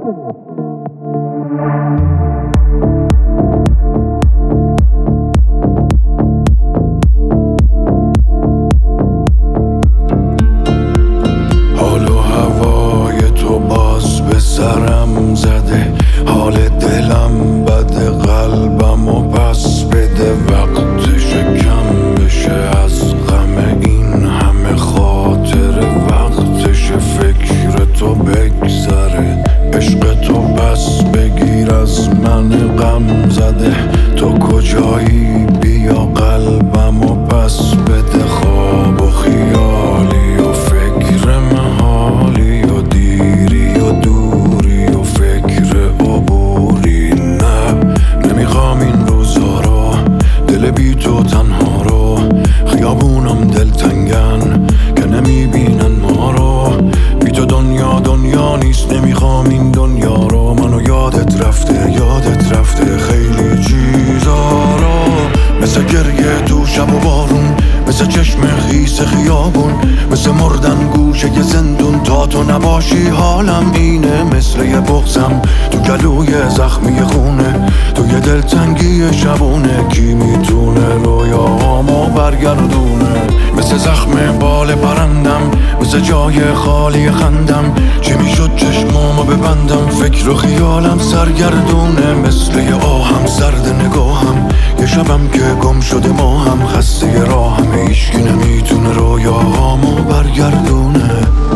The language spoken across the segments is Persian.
حال و هوای تو باز به سرم زده، حال دلم بده، قلبم و پس بده. وقتش کم بشه از غم این همه خاطره، وقتش فکر تو بگذره، عشق تو پس بگیر از من غم زده. تو کجایی بیا قلبم و پس بده، خواب و خیالی و فکر محالی و دیری و دوری و فکر عبوری. نه نمیخوام این روزا رو، دل بی تو تنها رو، خیابونم دلتنگن که نمیبینن ما رو. بی تو دنیا نیست، نمیخوام این دنیا رو. منو یادت رفته خیلی چیزا رو، مثل گریه تو شب و بارون، مثل چشم خیس خیابون، مثل مردن گوشه یه زندون. تا تو نباشی حالم اینه، مثل یه بغضم تو گلوی زخمی خونه، تو یه دلتنگی شبونه. کی میتونه رویاهامو برگردونه؟ مثل زخم بال پرندم، مثل جای خالی خندم. چی میشد چشمامو ببندم، فکر و خیالم سرگردونه. مثل یه آهم سرد نگاهم، یه شبم که گم شده ما هم، خسته راهم هیچکی نمیتونه رویاهامو برگردونه.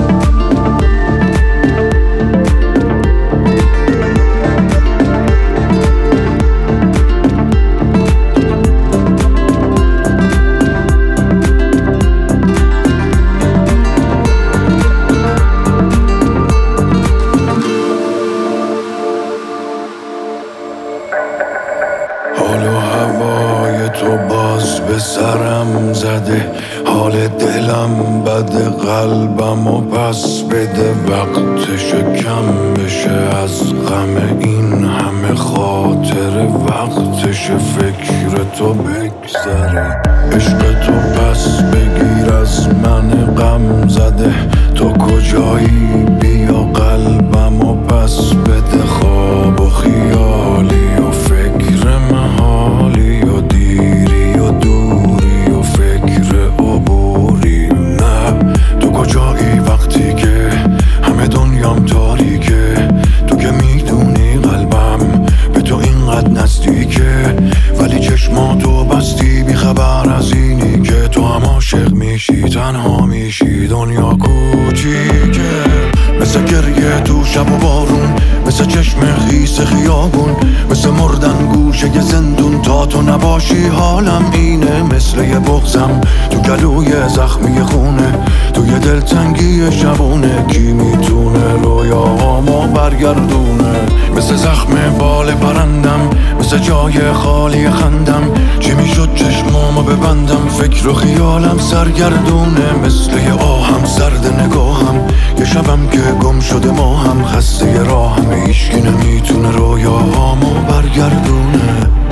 حال و هوای تو باز به سرم زده، حال دلم بده، قلبم و پس بده. وقتش کم بشه از غم این همه خاطره، وقتش فکر تو بگذره، عشق تو پس بگیر از من غم زده. تو کجایی بیا قلبم و پس بده، خواب و خیالی و فکر محالی و دیری و دوری و فکر عبوری. نه تو کجایی وقتی که همه دنیام تاریکه؟ تو که میدونی قلبم به تو اینقدر نزدیکه، ولی چشماتو بستی بی خبر از اینی که تو هم عاشق میشی، تنها میشی، دنیا کوچیکه. مثل گریه تو شب و بارون، مثل چشم خیس خیابون، مثل مردن گوشه یه زندون. تا تو نباشی حالم اینه، مثل یه بغضم تو گلوی زخمی خونه، تو یه دلتنگی شبونه. کی میتونه رویاهامو برگردونه؟ مثل زخم بال پرندم، مثل جای خالی خندم. چی میشد چشمامو ببندم، فکر و خیالم سرگردونه. مثل یه آهم سرد نگاهم، یه شبم که گم شده ما هم، خسته راهم هیچکی نمیتونه رویاهامو برگردونه.